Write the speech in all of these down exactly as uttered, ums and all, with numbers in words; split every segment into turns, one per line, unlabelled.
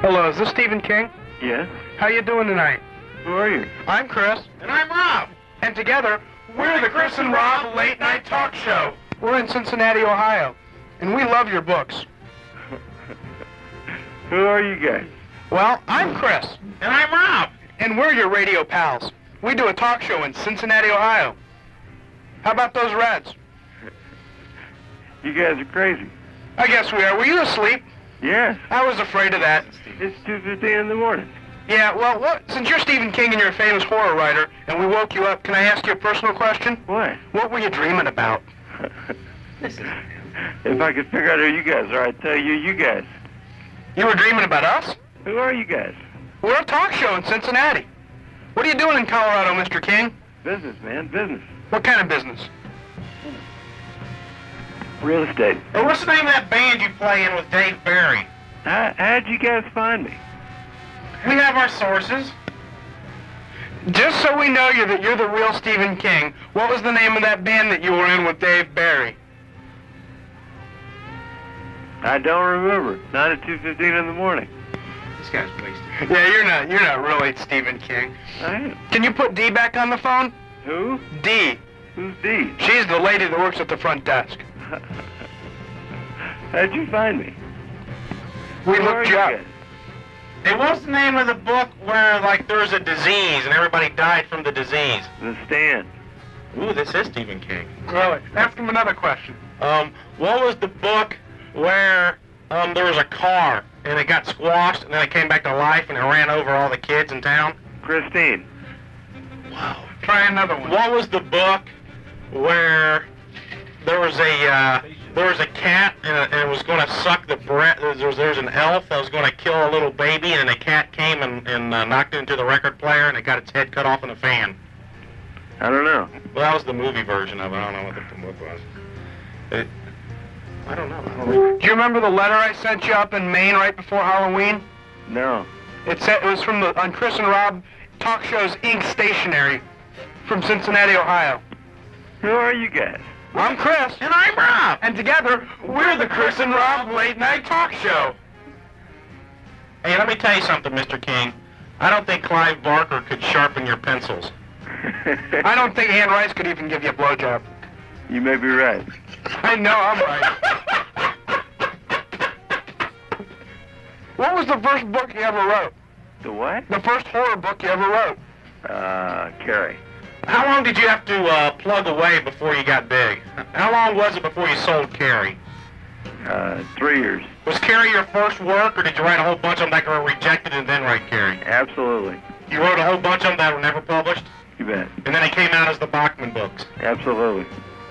Hello, is this Stephen King?
Yes.
How you doing tonight?
Who are you?
I'm Chris.
And I'm Rob.
And together, we're the Chris and Rob Late Night Talk Show. We're in Cincinnati, Ohio. And we love your books.
Who are you guys?
Well, I'm Chris.
And I'm Rob.
And we're your radio pals. We do a talk show in Cincinnati, Ohio. How about those Reds?
You guys are crazy.
I guess we are. Were you asleep?
Yes.
I was afraid of that.
It's two fifteen in the morning.
Yeah, well, what, since you're Stephen King and you're a famous horror writer, and we woke you up, can I ask you a personal question?
What?
What were you dreaming about?
If I could figure out who you guys are, I'd tell you you guys.
You were dreaming about us?
Who are you guys?
We're a talk show in Cincinnati. What are you doing in Colorado, Mister King?
Business, man, business.
What kind of business?
Real estate.
Hey, what's the name of that band you play in with Dave Barry?
How, how'd you guys find me?
We have our sources.
Just so we know you that you're the real Stephen King, what was the name of that band that you were in with Dave Barry?
I don't remember. Not at two fifteen in the morning.
This guy's wasted.
Yeah, you're not you're not really Stephen King.
I am.
Can you put Dee back on the phone?
Who?
Dee.
Who's Dee?
She's the lady that works at the front desk.
How'd you find me?
We
Who are
looked you up.
guys?
Hey, what's the name of the book where, like, there's a disease and everybody died from the disease?
The Stand.
Ooh, this is Stephen King.
Really? Ask him another question.
Um, what was the book where um there was a car and it got squashed and then it came back to life and it ran over all the kids in town?
Christine.
Wow.
Try another one.
What was the book where there was a uh, there was a cat and, a, and it was going to suck the breath? There was, there was an elf that was going to kill a little baby, and the cat came and, and uh, knocked it into the record player, and it got its head cut off in a fan.
I don't know.
Well, that was the movie version of it. I don't know what the book was. It, I don't know. I don't know.
Do you remember the letter I sent you up in Maine right before Halloween?
No.
It said it was from the on Chris and Rob Talk Show's Ink Stationery from Cincinnati, Ohio.
Who are you guys?
I'm Chris.
And I'm Rob.
And together, we're the Chris and Rob Late Night Talk Show.
Hey, let me tell you something, Mister King. I don't think Clive Barker could sharpen your pencils.
I don't think Anne Rice could even give you a blowjob.
You may be right.
I know I'm right. What was the first book you ever wrote?
The what?
The first horror book you ever wrote?
Uh, Carrie.
How long did you have to uh, plug away before you got big? How long was it before you sold Carrie?
Uh, three years.
Was Carrie your first work, or did you write a whole bunch of them that were rejected and then write Carrie?
Absolutely.
You wrote a whole bunch of them that were never published,
You bet.
and then they came out as the Bachman books.
Absolutely.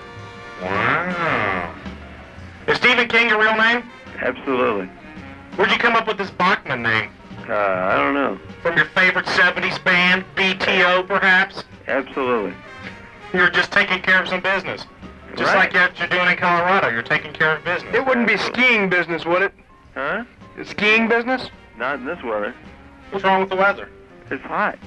Wow. Is Stephen King your real name?
Absolutely.
Where'd you come up with this Bachman name?
Uh, I don't know.
From your favorite seventies band, B T O, perhaps?
Absolutely.
You're just taking care of some business. Just
Right.
like what you're doing in Colorado. You're taking care of business.
It wouldn't be skiing business, would it?
Huh?
It's skiing business?
Not in this weather.
What's wrong with the weather?
It's hot.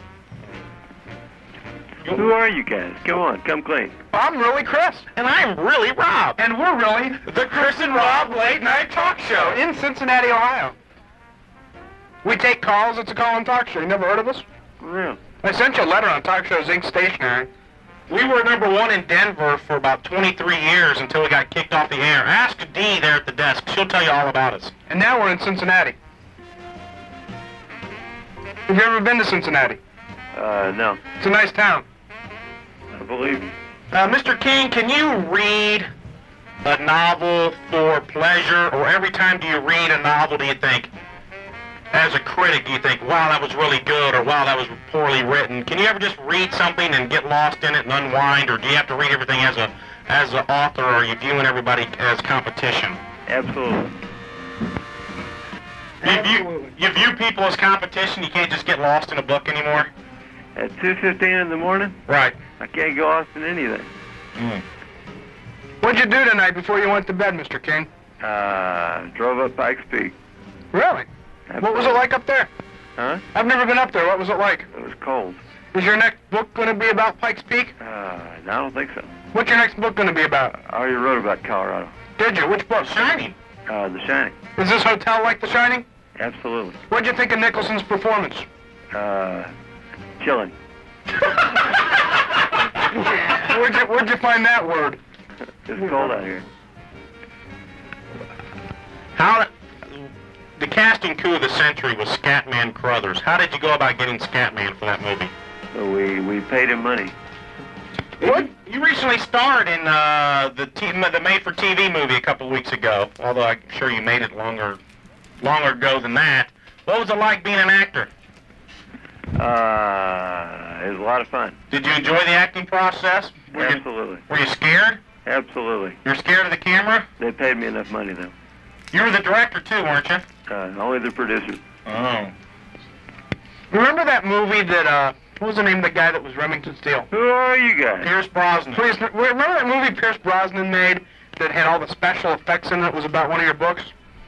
Who are you guys? Come on, come clean.
I'm really Chris.
And I'm really Rob.
And we're really
The Chris and Rob Late Night Talk Show.
in Cincinnati, Ohio. We take calls. It's a call-in talk show. You never heard of us?
Yeah.
I sent you a letter on Talk Show's Ink Stationery.
We were number one in Denver for about twenty-three years until we got kicked off the air. Ask Dee there at the desk. She'll tell you all about us.
And now we're in Cincinnati. Have you ever been to Cincinnati?
Uh, no.
It's a nice town.
I believe you.
Uh, Mister King, can you read a novel for pleasure, or every time do you read a novel do you think, as a critic, do you think, wow, that was really good, or wow, that was poorly written? Can you ever just read something and get lost in it and unwind, or do you have to read everything as a as an author, or are you viewing everybody as competition?
Absolutely.
You view, you view people as competition, you can't just get lost in a book anymore?
At two fifteen in the morning,
Right.
I can't go off in anything.
Mm.
What'd you do tonight before you went to bed, Mister King?
Uh, drove up Pikes Peak.
Really? What was it like up there?
Huh?
I've never been up there. What was it like?
It was cold.
Is your next book going to be about Pikes Peak?
Uh, I don't think so.
What's your next book going to be about?
I already wrote about Colorado.
Did you? Which book?
Shining.
Uh, The Shining.
Is this hotel like The Shining?
Absolutely.
What'd you think of Nicholson's performance?
Uh, chilling.
where'd, you, where'd you find that word?
It's cold out here.
How the casting coup of the century was Scatman Crothers. How did you go about getting Scatman for that movie?
So we, we paid him money.
What? You recently starred in uh, the t- the made-for-T V movie a couple of weeks ago. Although I'm sure you made it longer longer ago than that. What was it like being an actor?
Uh, it was a lot of fun.
Did you enjoy the acting process? Were
Absolutely.
You, were you scared?
Absolutely.
You're scared of the camera?
They paid me enough money, though.
You were the director, too, weren't you?
Uh, only the producer.
Oh.
Remember that movie that, uh, what was the name of the guy that was Remington Steele?
Who are you guys?
Pierce Brosnan.
Please, remember that movie Pierce Brosnan made that had all the special effects in it? It was about one of your books?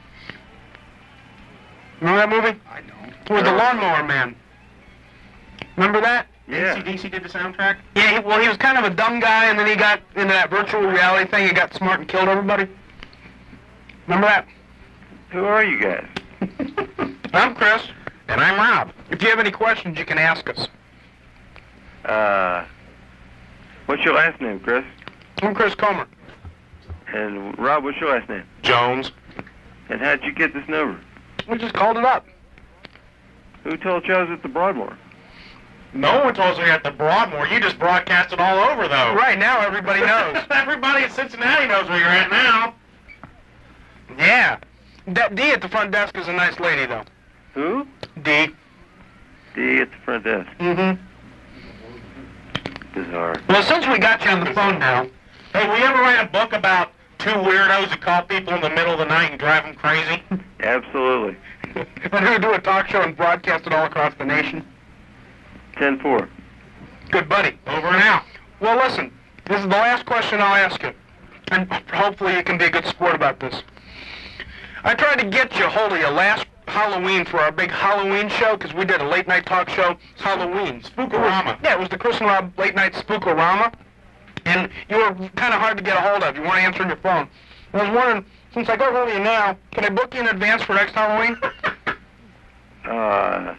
Remember that movie?
I don't.
With the Lawnmower Man. Remember that?
Yeah.
A C D C did the soundtrack?
Yeah, he, well, he was kind of a dumb guy, and then he got into that virtual reality thing. He got smart and killed everybody. Remember that?
Who are you guys?
I'm Chris.
And I'm Rob.
If you have any questions, you can ask us.
Uh, what's your last name, Chris?
I'm Chris Comer.
And Rob, what's your last name?
Jones.
And how'd you get this number?
We just called it up.
Who told you I was at the Broadmoor?
No one told us we were at the Broadmoor. You just broadcast it all over, though.
Right now, everybody knows.
Everybody in Cincinnati knows where you're at now.
Yeah. That D at the front desk is a nice lady, though.
Who?
D.
D at the front desk.
Mm-hmm.
Bizarre.
Well, since we got you on the phone now,
Hey, will you ever write a book about two weirdos that call people in the middle of the night and drive them crazy?
Absolutely.
and who do a talk show and broadcast it all across the nation?
ten four.
Good buddy.
Over and out.
Well, listen, this is the last question I'll ask you, and hopefully you can be a good sport about this. I tried to get you a hold of you last Halloween for our big Halloween show, because we did a late-night talk show. It's Halloween.
Spookorama.
Yeah, it was the Chris and Rob late-night Spookorama, and you were kind of hard to get a hold of. You weren't answering your phone. I was wondering, since I got hold of you now, can I book you in advance for next Halloween?
Uh,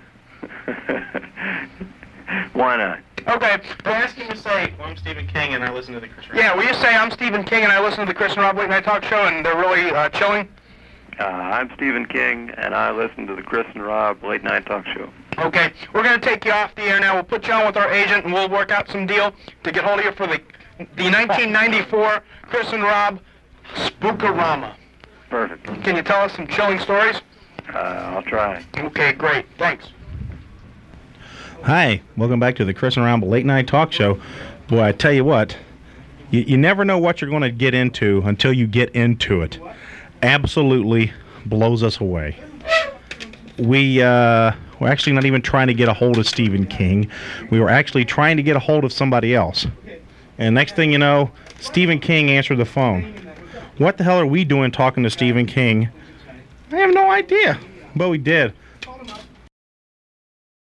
why not?
Okay.
Ask him to say, well, I'm Stephen King and I listen to the Chris Rob.
Yeah, will you say I'm Stephen King and I listen to the Chris and Rob Late Night Talk Show and they're really uh, chilling?
Uh, I'm Stephen King, and I listen to the Chris and Rob Late Night Talk Show.
Okay, we're going to take you off the air now. We'll put you on with our agent and we'll work out some deal to get hold of you for the the nineteen ninety-four Chris and Rob Spookorama.
Perfect.
Can you tell us some chilling stories?
Uh, I'll try.
Okay, great. Thanks.
Hi, welcome back to the Chris and Rob Late Night Talk Show. Boy, I tell you what, you, you never know what you're going to get into until you get into it. Absolutely blows us away. We uh, were actually not even trying to get a hold of Stephen King. We were actually trying to get a hold of somebody else. And next thing you know, Stephen King answered the phone. What the hell are we doing talking to Stephen King? I have no idea, but we did.